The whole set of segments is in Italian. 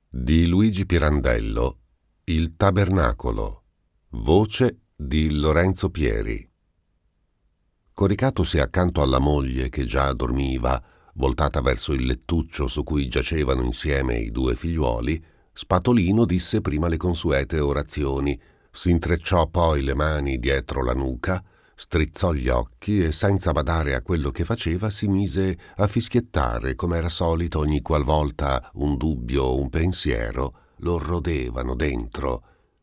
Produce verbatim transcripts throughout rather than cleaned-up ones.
Di Luigi Pirandello, Il Tabernacolo, voce di Lorenzo Pieri. Coricatosi accanto alla moglie che già dormiva, voltata verso il lettuccio su cui giacevano insieme i due figliuoli, Spatolino disse prima le consuete orazioni, s'intrecciò poi le mani dietro la nuca, strizzò gli occhi e senza badare a quello che faceva si mise a fischiettare come era solito ogni qualvolta un dubbio o un pensiero lo rodevano dentro.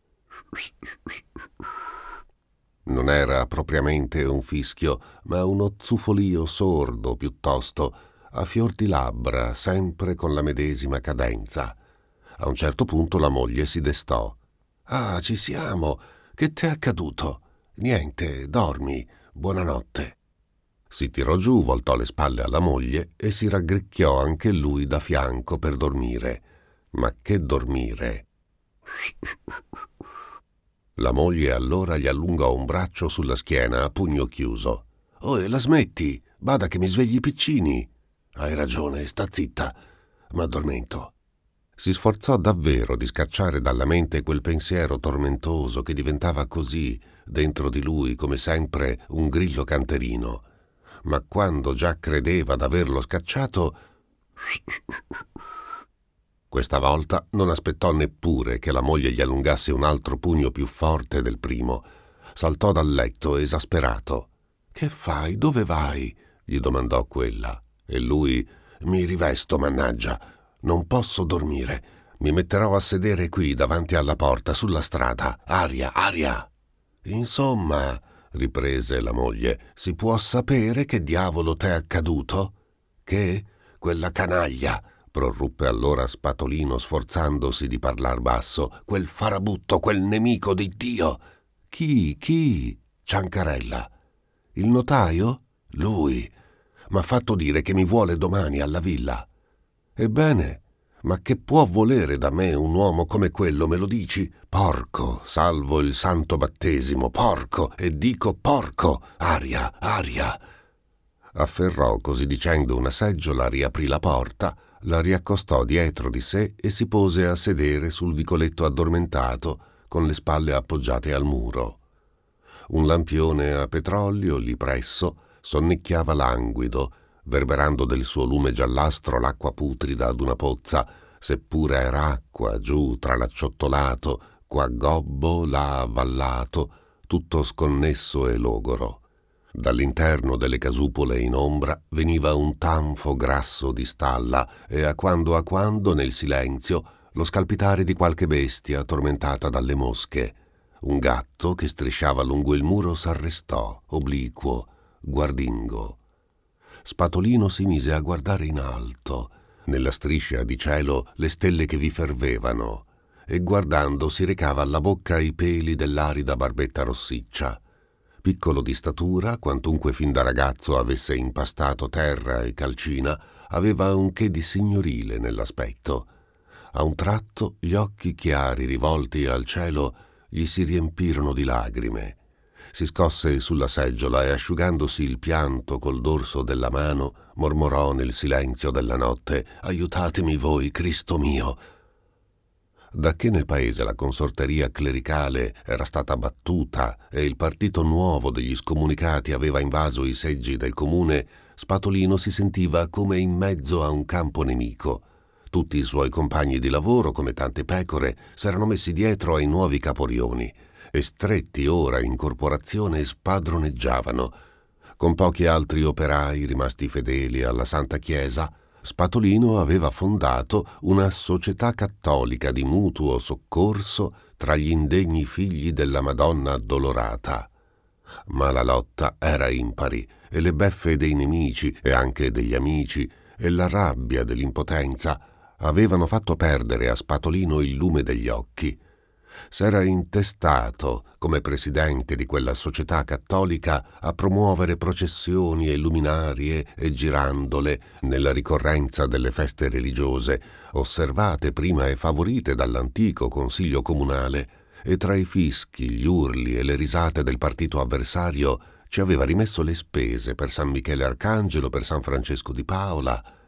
Non era propriamente un fischio, ma uno zufolio sordo piuttosto, a fior di labbra, sempre con la medesima cadenza. A un certo punto la moglie si destò. «Ah, ci siamo! Che t'è accaduto?» «Niente, dormi. Buonanotte». Si tirò giù, voltò le spalle alla moglie e si raggricchiò anche lui da fianco per dormire. Ma che dormire! La moglie allora gli allungò un braccio sulla schiena a pugno chiuso. «Oh, e la smetti? Bada che mi svegli i piccini!» «Hai ragione, sta zitta. M'addormento». Si sforzò davvero di scacciare dalla mente quel pensiero tormentoso che diventava così dentro di lui come sempre un grillo canterino. Ma quando già credeva d'averlo scacciato, questa volta non aspettò neppure che la moglie gli allungasse un altro pugno più forte del primo. Saltò dal letto esasperato. «Che fai? Dove vai?» gli domandò quella. E lui: «Mi rivesto, mannaggia. Non posso dormire. Mi metterò a sedere qui davanti alla porta, sulla strada. Aria, aria!» «Insomma», riprese la moglie, «si può sapere che diavolo t'è accaduto?» «Che? Quella canaglia», proruppe allora Spatolino sforzandosi di parlar basso, «quel farabutto, quel nemico di Dio!» «Chi? Chi?» «Ciancarella». «Il notaio?» «Lui. M'ha fatto dire che mi vuole domani alla villa». «Ebbene, ma che può volere da me un uomo come quello, me lo dici? Porco, salvo il santo battesimo, porco, e dico porco, aria, aria!» Afferrò così dicendo una seggiola, riaprì la porta, la riaccostò dietro di sé e si pose a sedere sul vicoletto addormentato, con le spalle appoggiate al muro. Un lampione a petrolio lì presso sonnecchiava languido, verberando del suo lume giallastro l'acqua putrida d'una pozza, seppure era acqua giù tra l'acciottolato, qua gobbo, là avvallato, tutto sconnesso e logoro. Dall'interno delle casupole in ombra veniva un tanfo grasso di stalla e a quando a quando, nel silenzio, lo scalpitare di qualche bestia tormentata dalle mosche. Un gatto che strisciava lungo il muro s'arrestò, obliquo, guardingo. Spatolino si mise a guardare in alto, nella striscia di cielo, le stelle che vi fervevano, e guardando si recava alla bocca i peli dell'arida barbetta rossiccia. Piccolo di statura, quantunque fin da ragazzo avesse impastato terra e calcina, aveva un che di signorile nell'aspetto. A un tratto gli occhi chiari rivolti al cielo gli si riempirono di lagrime. Si scosse sulla seggiola e asciugandosi il pianto col dorso della mano mormorò nel silenzio della notte: «Aiutatemi voi, Cristo mio!» Dacché nel paese la consorteria clericale era stata battuta e il partito nuovo degli scomunicati aveva invaso i seggi del comune, Spatolino si sentiva come in mezzo a un campo nemico. Tutti i suoi compagni di lavoro, come tante pecore, s'erano messi dietro ai nuovi caporioni e stretti ora in corporazione spadroneggiavano. Con pochi altri operai rimasti fedeli alla Santa Chiesa, Spatolino aveva fondato una società cattolica di mutuo soccorso tra gli indegni figli della Madonna Addolorata. Ma la lotta era impari e le beffe dei nemici e anche degli amici e la rabbia dell'impotenza avevano fatto perdere a Spatolino il lume degli occhi. S'era intestato, come presidente di quella società cattolica, a promuovere processioni e luminarie e girandole nella ricorrenza delle feste religiose, osservate prima e favorite dall'antico consiglio comunale, e tra i fischi, gli urli e le risate del partito avversario ci aveva rimesso le spese per San Michele Arcangelo, per San Francesco di Paola,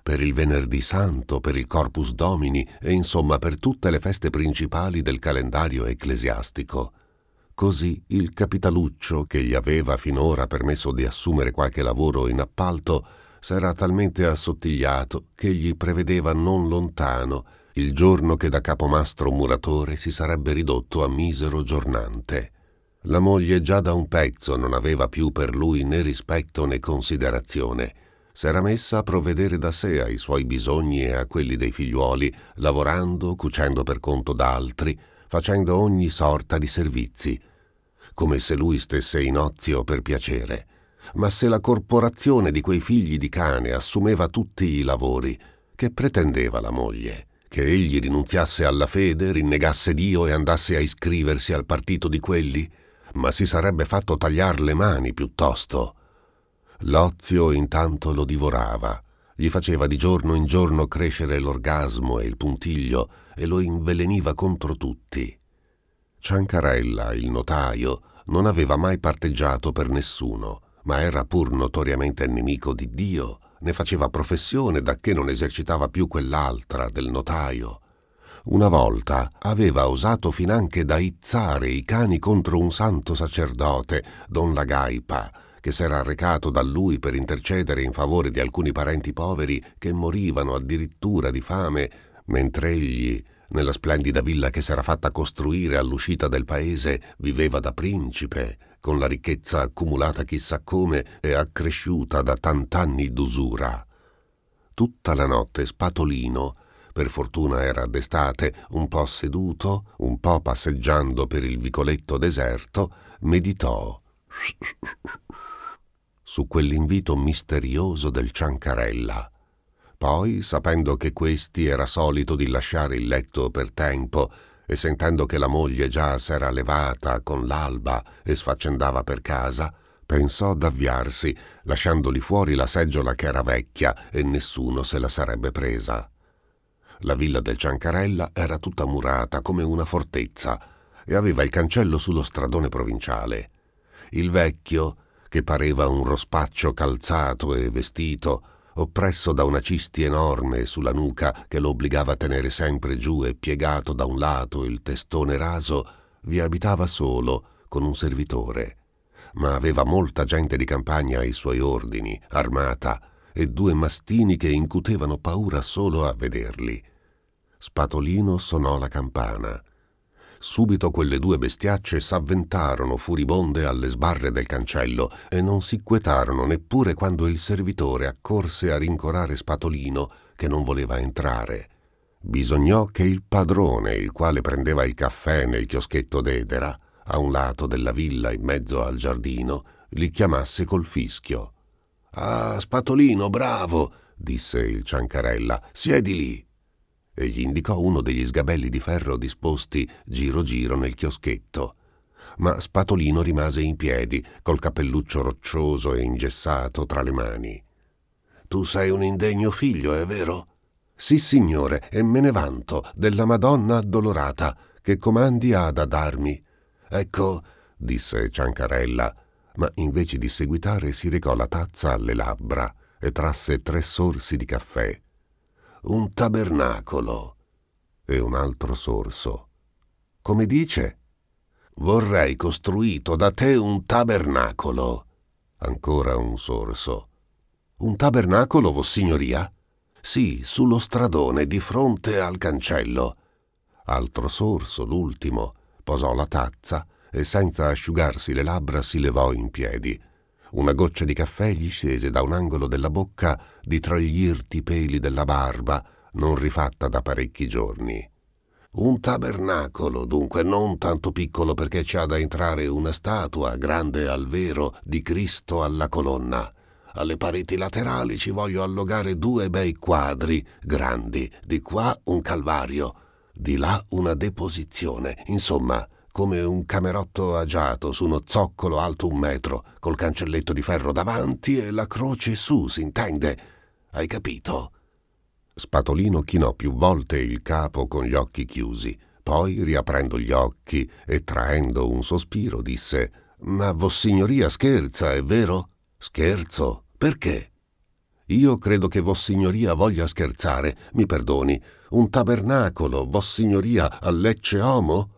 per il Venerdì Santo, per il Corpus Domini e insomma per tutte le feste principali del calendario ecclesiastico. Così il capitaluccio, che gli aveva finora permesso di assumere qualche lavoro in appalto, s'era talmente assottigliato che gli prevedeva non lontano il giorno che da capomastro muratore si sarebbe ridotto a misero giornante. La moglie già da un pezzo non aveva più per lui né rispetto né considerazione. S'era messa a provvedere da sé ai suoi bisogni e a quelli dei figliuoli, lavorando, cucendo per conto d'altri, facendo ogni sorta di servizi, come se lui stesse in ozio per piacere. Ma se la corporazione di quei figli di cane assumeva tutti i lavori, che pretendeva la moglie? Che egli rinunziasse alla fede, rinnegasse Dio e andasse a iscriversi al partito di quelli? Ma si sarebbe fatto tagliar le mani piuttosto. L'ozio intanto lo divorava, gli faceva di giorno in giorno crescere l'orgasmo e il puntiglio e lo inveleniva contro tutti. Ciancarella, il notaio, non aveva mai parteggiato per nessuno, ma era pur notoriamente nemico di Dio, ne faceva professione dacché non esercitava più quell'altra del notaio. Una volta aveva osato finanche da izzare i cani contro un santo sacerdote, don Lagaipa, che s'era recato da lui per intercedere in favore di alcuni parenti poveri che morivano addirittura di fame, mentre egli, nella splendida villa che s'era fatta costruire all'uscita del paese, viveva da principe, con la ricchezza accumulata chissà come e accresciuta da tant'anni d'usura. Tutta la notte Spatolino, per fortuna era d'estate, un po' seduto, un po' passeggiando per il vicoletto deserto, meditò su quell'invito misterioso del Ciancarella. Poi, sapendo che questi era solito di lasciare il letto per tempo e sentendo che la moglie già s'era levata con l'alba e sfaccendava per casa, pensò d'avviarsi, lasciandoli fuori la seggiola che era vecchia e nessuno se la sarebbe presa. La villa del Ciancarella era tutta murata come una fortezza e aveva il cancello sullo stradone provinciale. Il vecchio, che pareva un rospaccio calzato e vestito, oppresso da una cisti enorme sulla nuca che lo obbligava a tenere sempre giù e piegato da un lato il testone raso, vi abitava solo con un servitore. Ma aveva molta gente di campagna ai suoi ordini, armata, e due mastini che incutevano paura solo a vederli. Spatolino sonò la campana. Subito quelle due bestiacce s'avventarono furibonde alle sbarre del cancello e non si quetarono neppure quando il servitore accorse a rincorare Spatolino, che non voleva entrare. Bisognò che il padrone, il quale prendeva il caffè nel chioschetto d'Edera, a un lato della villa in mezzo al giardino, li chiamasse col fischio. «Ah, Spatolino, bravo!» disse il Ciancarella. «Siedi lì!» E gli indicò uno degli sgabelli di ferro disposti giro giro nel chioschetto. Ma Spatolino rimase in piedi, col cappelluccio roccioso e ingessato tra le mani. «Tu sei un indegno figlio, è vero?» «Sì, signore, e me ne vanto, della Madonna addolorata, che comandi ha da darmi?» «Ecco», disse Ciancarella, ma invece di seguitare si recò la tazza alle labbra e trasse tre sorsi di caffè. «Un tabernacolo». E un altro sorso. «Come dice?» «Vorrei costruito da te un tabernacolo». Ancora un sorso. «Un tabernacolo, vossignoria?» «Sì, sullo stradone, di fronte al cancello». Altro sorso, l'ultimo. Posò la tazza e senza asciugarsi le labbra si levò in piedi. Una goccia di caffè gli scese da un angolo della bocca di tra gli irti peli della barba, non rifatta da parecchi giorni. «Un tabernacolo, dunque, non tanto piccolo perché ci ha da entrare una statua, grande al vero, di Cristo alla colonna. Alle pareti laterali ci voglio allogare due bei quadri, grandi, di qua un calvario, di là una deposizione, insomma, come un camerotto agiato su uno zoccolo alto un metro, col cancelletto di ferro davanti e la croce su, s'intende? Hai capito?» Spatolino chinò più volte il capo con gli occhi chiusi, poi, riaprendo gli occhi e traendo un sospiro, disse: «Ma vossignoria scherza, è vero?» «Scherzo? Perché?» Io credo che Vossignoria voglia scherzare, mi perdoni. Un tabernacolo, Vossignoria, a Lecce Homo?»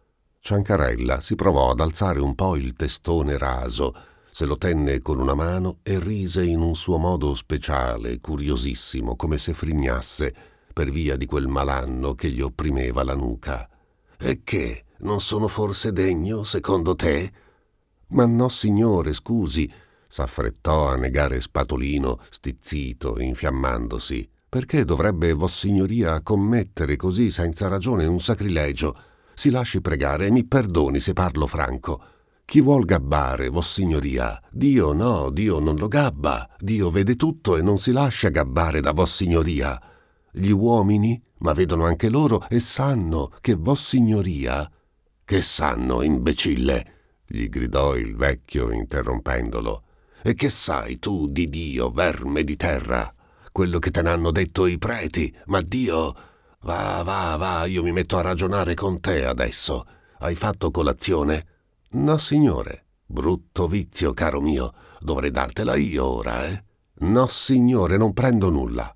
Ciancarella si provò ad alzare un po' il testone raso, se lo tenne con una mano e rise in un suo modo speciale, curiosissimo, come se frignasse, per via di quel malanno che gli opprimeva la nuca. «E che? Non sono forse degno, secondo te?» «Ma no, signore, scusi», s'affrettò a negare Spatolino, stizzito, infiammandosi. «Perché dovrebbe Vossignoria commettere così senza ragione un sacrilegio? Si lasci pregare e mi perdoni se parlo franco. Chi vuol gabbare Vossignoria? Dio no, Dio non lo gabba. Dio vede tutto e non si lascia gabbare da Vossignoria. Gli uomini, ma vedono anche loro e sanno che Vossignoria...» «Che sanno, imbecille?» gli gridò il vecchio interrompendolo. «E che sai tu di Dio, verme di terra? Quello che te n'hanno detto i preti, ma Dio... Va, va, va, io mi metto a ragionare con te adesso. Hai fatto colazione?» «No, signore». «Brutto vizio, caro mio. Dovrei dartela io ora, eh?» «No, signore, non prendo nulla».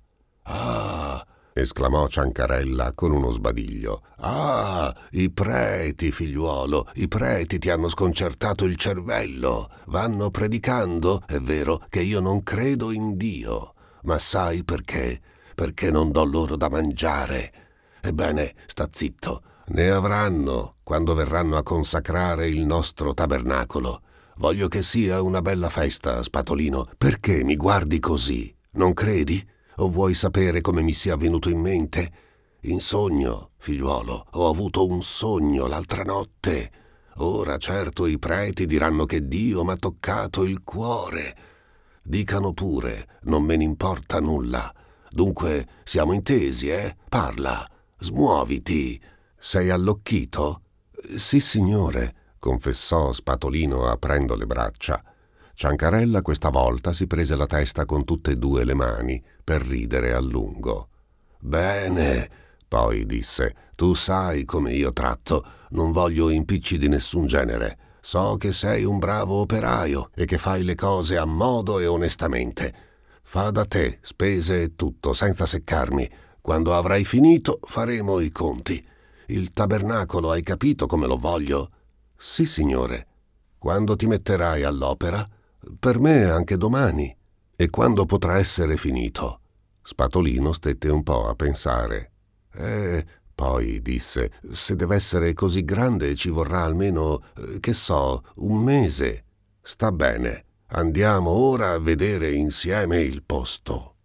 «Ah!» esclamò Ciancarella con uno sbadiglio. «Ah, i preti, figliuolo, i preti ti hanno sconcertato il cervello. Vanno predicando, è vero, che io non credo in Dio. Ma sai perché? Perché non do loro da mangiare. Ebbene, sta zitto. Ne avranno quando verranno a consacrare il nostro tabernacolo. Voglio che sia una bella festa, Spatolino. Perché mi guardi così? Non credi? O vuoi sapere come mi sia venuto in mente? In sogno, figliuolo, ho avuto un sogno l'altra notte. Ora certo i preti diranno che Dio m'ha toccato il cuore. Dicano pure, non me ne importa nulla. Dunque siamo intesi, eh? Parla, smuoviti. Sei allocchito?» «Sì, signore», confessò Spatolino aprendo le braccia. Ciancarella questa volta si prese la testa con tutte e due le mani per ridere a lungo. «Bene», poi disse, «tu sai come io tratto, non voglio impicci di nessun genere. So che sei un bravo operaio e che fai le cose a modo e onestamente. Fa da te, spese e tutto, senza seccarmi. Quando avrai finito faremo i conti. Il tabernacolo hai capito come lo voglio?» «Sì, signore». «Quando ti metterai all'opera?» «Per me anche domani». «E quando potrà essere finito?» Spatolino stette un po' a pensare. «Eh, poi disse, se deve essere così grande ci vorrà almeno, eh, che so, un mese». «Sta bene, andiamo ora a vedere insieme il posto».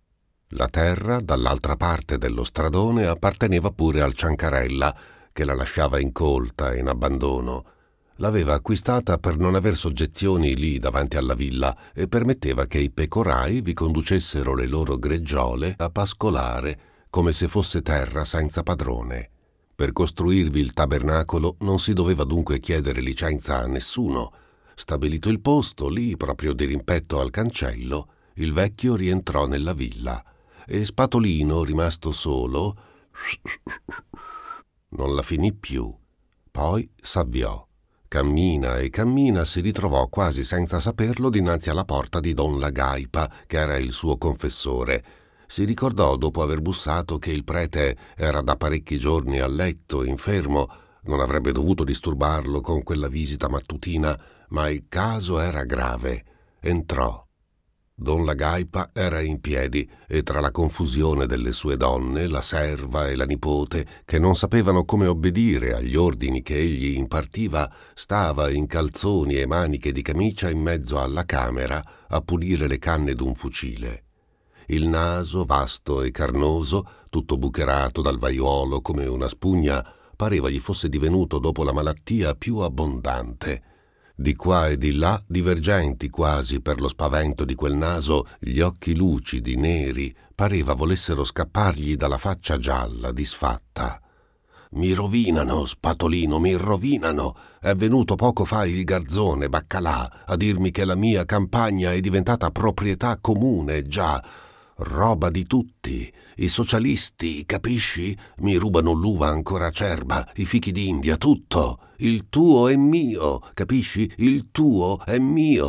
La terra, dall'altra parte dello stradone, apparteneva pure al Ciancarella, che la lasciava incolta, in abbandono. L'aveva acquistata per non aver soggezioni lì davanti alla villa e permetteva che i pecorai vi conducessero le loro greggiole a pascolare come se fosse terra senza padrone. Per costruirvi il tabernacolo non si doveva dunque chiedere licenza a nessuno. Stabilito il posto, lì, proprio di rimpetto al cancello, il vecchio rientrò nella villa e Spatolino, rimasto solo, non la finì più. Poi s'avviò. Cammina e cammina si ritrovò quasi senza saperlo dinanzi alla porta di Don Lagaipa, che era il suo confessore. Si ricordò, dopo aver bussato, che il prete era da parecchi giorni a letto, infermo. Non avrebbe dovuto disturbarlo con quella visita mattutina, ma il caso era grave. Entrò. Don Lagaipa era in piedi e tra la confusione delle sue donne, la serva e la nipote, che non sapevano come obbedire agli ordini che egli impartiva, stava in calzoni e maniche di camicia in mezzo alla camera a pulire le canne d'un fucile. Il naso, vasto e carnoso, tutto bucherato dal vaiuolo come una spugna, pareva gli fosse divenuto dopo la malattia più abbondante. Di qua e di là, divergenti quasi per lo spavento di quel naso, gli occhi lucidi, neri, pareva volessero scappargli dalla faccia gialla, disfatta. «Mi rovinano, Spatolino, mi rovinano! È venuto poco fa il garzone, Baccalà, a dirmi che la mia campagna è diventata proprietà comune, già. Roba di tutti. I socialisti, capisci? Mi rubano l'uva ancora acerba, i fichi d'India, tutto. Il tuo è mio, capisci? Il tuo è mio.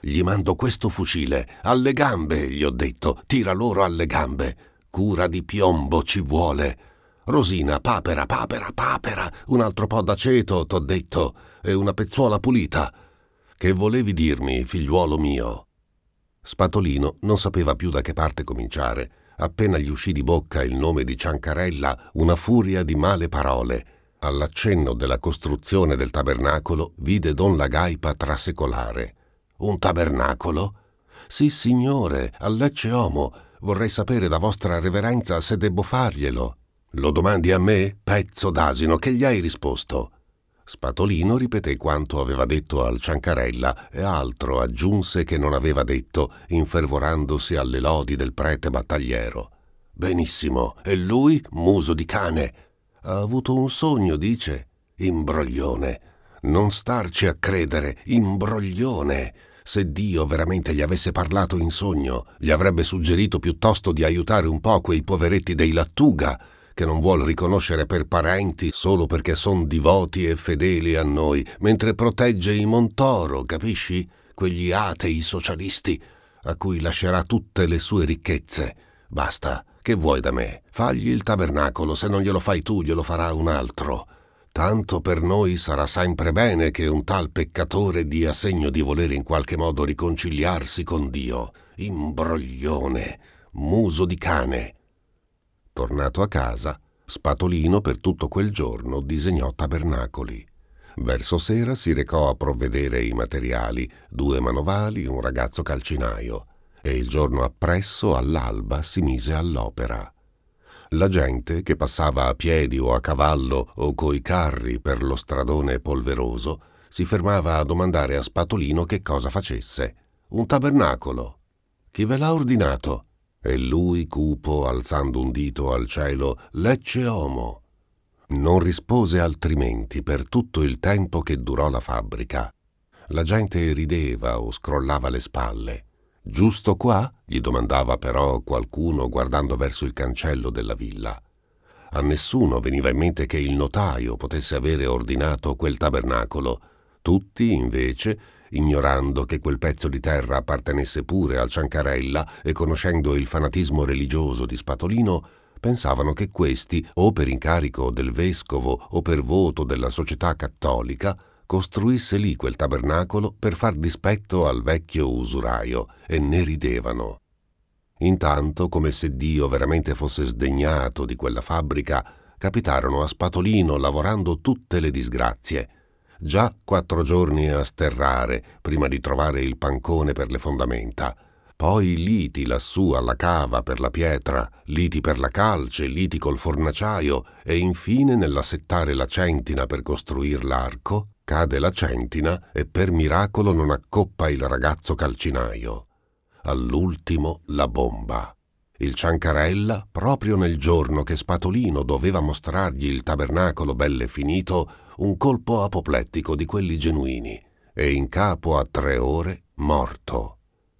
Gli mando questo fucile, alle gambe, gli ho detto, tira loro alle gambe. Cura di piombo ci vuole. Rosina, papera, papera, papera, un altro po' d'aceto, t'ho detto, e una pezzuola pulita. Che volevi dirmi, figliuolo mio?» Spatolino non sapeva più da che parte cominciare. Appena gli uscì di bocca il nome di Ciancarella, una furia di male parole. All'accenno della costruzione del tabernacolo vide don Lagàipa trasecolare. «Un tabernacolo? Sì, signore, a Lecce Omo. Vorrei sapere da vostra reverenza se debbo farglielo». «Lo domandi a me, pezzo d'asino, che gli hai risposto?» Spatolino ripeté quanto aveva detto al Ciancarella e altro aggiunse che non aveva detto, infervorandosi alle lodi del prete battagliero. «Benissimo, e lui, muso di cane? Ha avuto un sogno, dice? Imbroglione. Non starci a credere, imbroglione. Se Dio veramente gli avesse parlato in sogno, gli avrebbe suggerito piuttosto di aiutare un po' quei poveretti dei Lattuga, che non vuol riconoscere per parenti solo perché son divoti e fedeli a noi, mentre protegge i Montoro, capisci? Quegli atei socialisti, a cui lascerà tutte le sue ricchezze. Basta, che vuoi da me? Fagli il tabernacolo, se non glielo fai tu glielo farà un altro. Tanto per noi sarà sempre bene che un tal peccatore dia segno di volere in qualche modo riconciliarsi con Dio. Imbroglione, muso di cane». Tornato a casa, Spatolino per tutto quel giorno disegnò tabernacoli. Verso sera si recò a provvedere i materiali, due manovali, un ragazzo calcinaio, e il giorno appresso, all'alba, si mise all'opera. La gente, che passava a piedi o a cavallo o coi carri per lo stradone polveroso, si fermava a domandare a Spatolino che cosa facesse. «Un tabernacolo». «Chi ve l'ha ordinato?» E lui, cupo, alzando un dito al cielo, «Lecce Omo». Non rispose altrimenti per tutto il tempo che durò la fabbrica. La gente rideva o scrollava le spalle. «Giusto qua?» gli domandava però qualcuno guardando verso il cancello della villa. A nessuno veniva in mente che il notaio potesse avere ordinato quel tabernacolo. Tutti, invece, ignorando che quel pezzo di terra appartenesse pure al Ciancarella e conoscendo il fanatismo religioso di Spatolino, pensavano che questi, o per incarico del vescovo o per voto della società cattolica, costruisse lì quel tabernacolo per far dispetto al vecchio usuraio, e ne ridevano. Intanto, come se Dio veramente fosse sdegnato di quella fabbrica, capitarono a Spatolino lavorando tutte le disgrazie. Già quattro giorni a sterrare prima di trovare il pancone per le fondamenta, poi liti lassù alla cava per la pietra, liti per la calce, liti col fornaciaio e infine nell'assettare la centina per costruir l'arco, cade la centina e per miracolo non accoppa il ragazzo calcinaio. All'ultimo la bomba. Il Ciancarella, proprio nel giorno che Spatolino doveva mostrargli il tabernacolo belle finito, un colpo apoplettico di quelli genuini, e in capo a tre ore morto.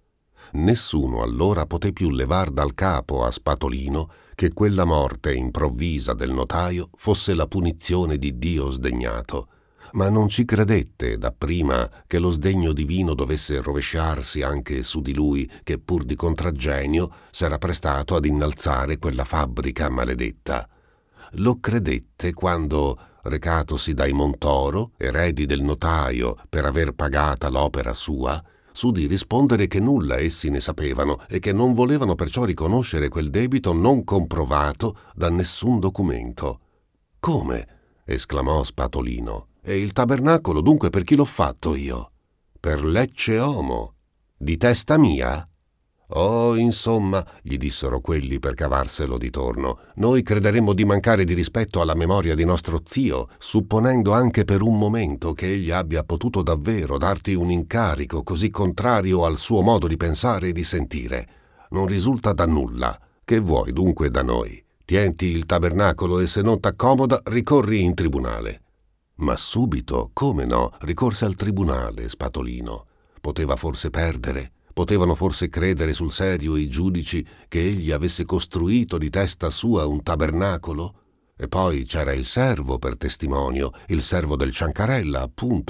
Nessuno allora poté più levar dal capo a Spatolino che quella morte improvvisa del notaio fosse la punizione di Dio sdegnato, ma non ci credette dapprima che lo sdegno divino dovesse rovesciarsi anche su di lui, che pur di contraggenio s'era prestato ad innalzare quella fabbrica maledetta. Lo credette quando, recatosi dai Montoro, eredi del notaio, per aver pagata l'opera sua, s'udì rispondere che nulla essi ne sapevano e che non volevano perciò riconoscere quel debito non comprovato da nessun documento. «Come?» esclamò Spatolino. «E il tabernacolo dunque per chi l'ho fatto io?» «Per Lecce Omo». «Di testa mia?» «Oh, insomma», gli dissero quelli per cavarselo di torno, «noi crederemmo di mancare di rispetto alla memoria di nostro zio, supponendo anche per un momento che egli abbia potuto davvero darti un incarico così contrario al suo modo di pensare e di sentire. Non risulta da nulla. Che vuoi dunque da noi? Tienti il tabernacolo e se non t'accomoda ricorri in tribunale». Ma subito, come no, ricorse al tribunale Spatolino. Poteva forse perdere? Potevano forse credere sul serio i giudici che egli avesse costruito di testa sua un tabernacolo? E poi c'era il servo per testimonio, il servo del Ciancarella, appunto,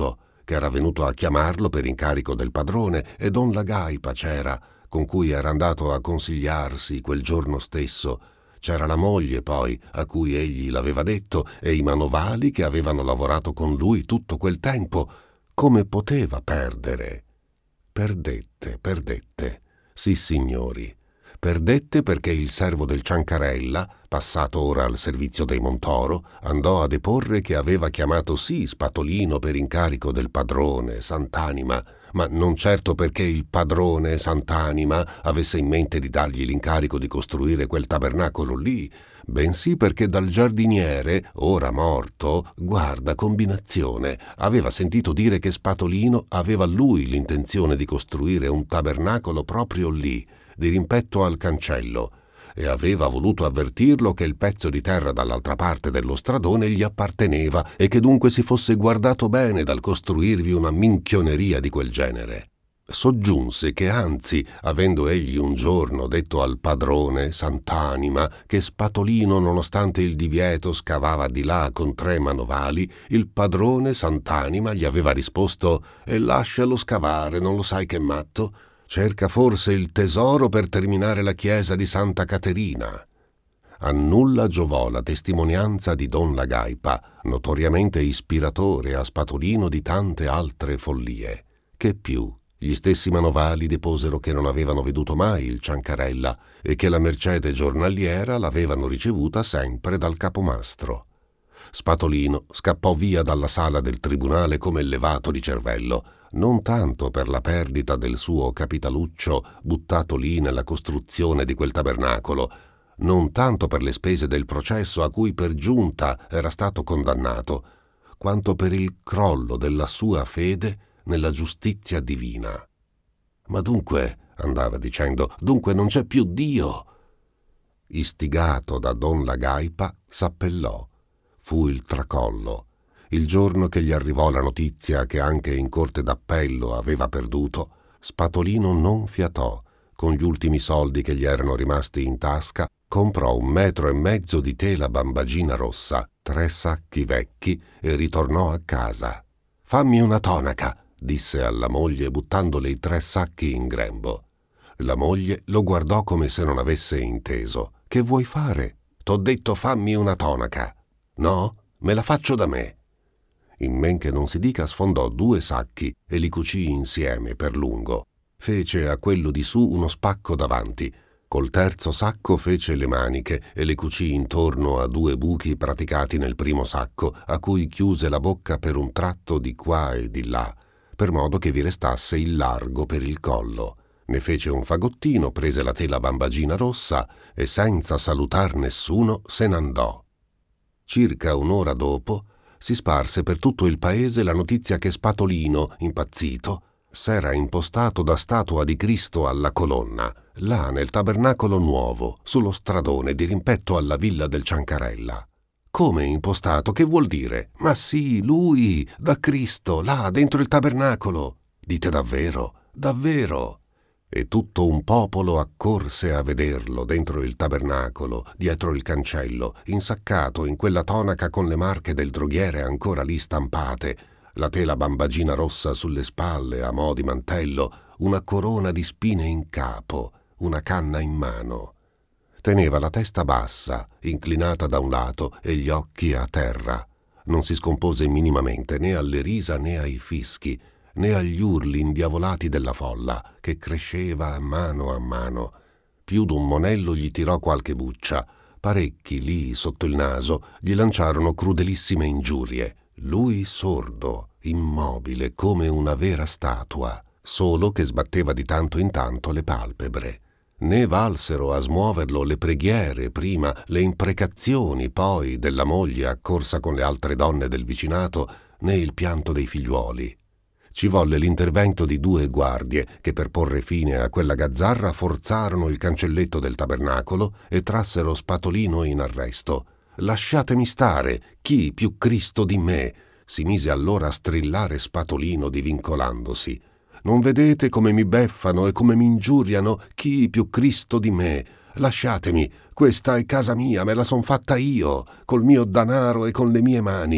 che era venuto a chiamarlo per incarico del padrone, e don Lagaipa c'era, con cui era andato a consigliarsi quel giorno stesso. C'era la moglie, poi, a cui egli l'aveva detto, e i manovali che avevano lavorato con lui tutto quel tempo. Come poteva perdere? Perdette, perdette. Sì, signori. Perdette perché il servo del Ciancarella, passato ora al servizio dei Montoro, andò a deporre che aveva chiamato sì Spatolino per incarico del padrone, Sant'Anima, ma non certo perché il padrone, Sant'Anima, avesse in mente di dargli l'incarico di costruire quel tabernacolo lì, bensì perché dal giardiniere, ora morto, guarda combinazione, aveva sentito dire che Spatolino aveva lui l'intenzione di costruire un tabernacolo proprio lì, di rimpetto al cancello, e aveva voluto avvertirlo che il pezzo di terra dall'altra parte dello stradone gli apparteneva e che dunque si fosse guardato bene dal costruirvi una minchioneria di quel genere. Soggiunse che anzi, avendo egli un giorno detto al padrone, Sant'Anima, che Spatolino, nonostante il divieto, scavava di là con tre manovali, il padrone, Sant'Anima, gli aveva risposto: «E lascialo scavare, non lo sai che matto? Cerca forse il tesoro per terminare la chiesa di Santa Caterina». A nulla giovò la testimonianza di don Lagaipa, notoriamente ispiratore a Spatolino di tante altre follie. Che più, gli stessi manovali deposero che non avevano veduto mai il Ciancarella e che la mercede giornaliera l'avevano ricevuta sempre dal capomastro. Spatolino scappò via dalla sala del tribunale come levato di cervello, non tanto per la perdita del suo capitaluccio buttato lì nella costruzione di quel tabernacolo, non tanto per le spese del processo a cui per giunta era stato condannato, quanto per il crollo della sua fede nella giustizia divina. «Ma dunque», andava dicendo, «dunque non c'è più Dio». Istigato da don Lagaipa, s'appellò. Fu il tracollo. Il giorno che gli arrivò la notizia che anche in corte d'appello aveva perduto, Spatolino non fiatò. Con gli ultimi soldi che gli erano rimasti in tasca, comprò un metro e mezzo di tela bambagina rossa, tre sacchi vecchi e ritornò a casa. «Fammi una tonaca», disse alla moglie buttandole i tre sacchi in grembo. La moglie lo guardò come se non avesse inteso. «Che vuoi fare? T'ho detto fammi una tonaca». «No, me la faccio da me». In men che non si dica sfondò due sacchi e li cucì insieme per lungo. Fece a quello di su uno spacco davanti. Col terzo sacco fece le maniche e le cucì intorno a due buchi praticati nel primo sacco, a cui chiuse la bocca per un tratto di qua e di là, per modo che vi restasse il largo per il collo. Ne fece un fagottino, prese la tela bambagina rossa e senza salutar nessuno se n'andò. Circa un'ora dopo si sparse per tutto il paese la notizia che Spatolino, impazzito, s'era impostato da statua di Cristo alla colonna, là nel tabernacolo nuovo, sullo stradone di rimpetto alla villa del Ciancarella. «Come impostato? Che vuol dire?» «Ma sì, lui, da Cristo, là dentro il tabernacolo». «Dite davvero? Davvero?» E tutto un popolo accorse a vederlo dentro il tabernacolo, dietro il cancello, insaccato in quella tonaca con le marche del droghiere ancora lì stampate, la tela bambagina rossa sulle spalle a mo' di mantello, una corona di spine in capo, una canna in mano. Teneva la testa bassa, inclinata da un lato e gli occhi a terra. Non si scompose minimamente né alle risa né ai fischi, né agli urli indiavolati della folla, che cresceva a mano a mano. Più d'un monello gli tirò qualche buccia. Parecchi, lì sotto il naso, gli lanciarono crudelissime ingiurie. Lui sordo, immobile, come una vera statua, solo che sbatteva di tanto in tanto le palpebre. Né valsero a smuoverlo le preghiere prima, le imprecazioni poi della moglie accorsa con le altre donne del vicinato, né il pianto dei figliuoli. Ci volle l'intervento di due guardie che per porre fine a quella gazzarra forzarono il cancelletto del tabernacolo e trassero Spatolino in arresto. «Lasciatemi stare, chi più Cristo di me?» si mise allora a strillare Spatolino divincolandosi. «Non vedete come mi beffano e come mi ingiuriano? Chi più Cristo di me? Lasciatemi, questa è casa mia, me la son fatta io, col mio danaro e con le mie mani.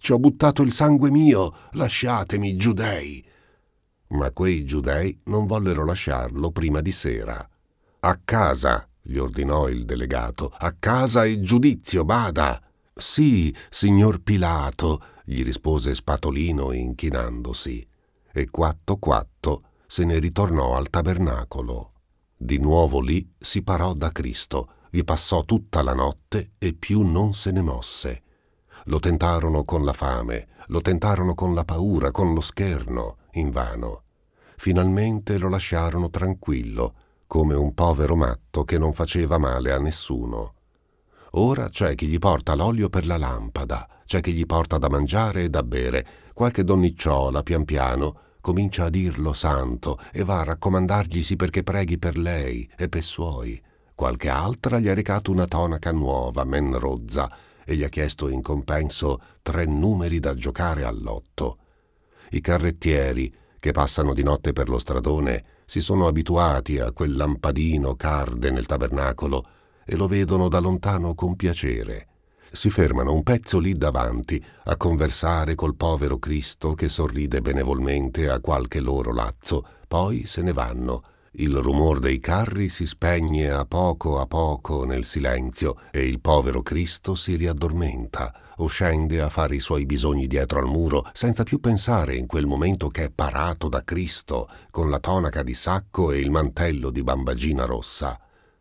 ci ho buttato il sangue mio, lasciatemi, giudei!» Ma quei giudei non vollero lasciarlo prima di sera. «A casa!» gli ordinò il delegato. «A casa e giudizio, bada!» «Sì, signor Pilato!» gli rispose Spatolino inchinandosi. E quatto quatto se ne ritornò al tabernacolo. Di nuovo lì si parò da Cristo, vi passò tutta la notte e più non se ne mosse. Lo tentarono con la fame, lo tentarono con la paura, con lo scherno, invano. Finalmente lo lasciarono tranquillo, come un povero matto che non faceva male a nessuno. Ora c'è chi gli porta l'olio per la lampada, c'è chi gli porta da mangiare e da bere, qualche donnicciola pian piano comincia a dirlo santo e va a raccomandarglisi perché preghi per lei e per suoi. Qualche altra gli ha recato una tonaca nuova, men rozza, e gli ha chiesto in compenso tre numeri da giocare al lotto. I carrettieri, che passano di notte per lo stradone, si sono abituati a quel lampadino carde nel tabernacolo e lo vedono da lontano con piacere. Si fermano un pezzo lì davanti a conversare col povero Cristo che sorride benevolmente a qualche loro lazzo, poi se ne vanno. Il rumor dei carri si spegne a poco a poco nel silenzio e il povero Cristo si riaddormenta o scende a fare i suoi bisogni dietro al muro senza più pensare in quel momento che è parato da Cristo con la tonaca di sacco e il mantello di bambagina rossa.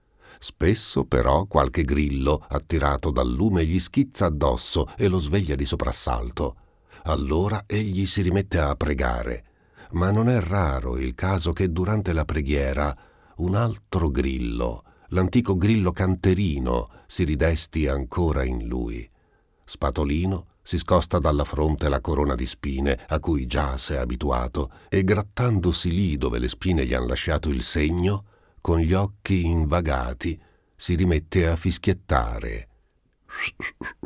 Spesso però qualche grillo attirato dal lume gli schizza addosso e lo sveglia di soprassalto. Allora egli si rimette a pregare. Ma non è raro il caso che durante la preghiera un altro grillo, l'antico grillo canterino, si ridesti ancora in lui. Spatolino si scosta dalla fronte la corona di spine a cui già s'è abituato e grattandosi lì dove le spine gli han lasciato il segno, con gli occhi invagati si rimette a fischiettare.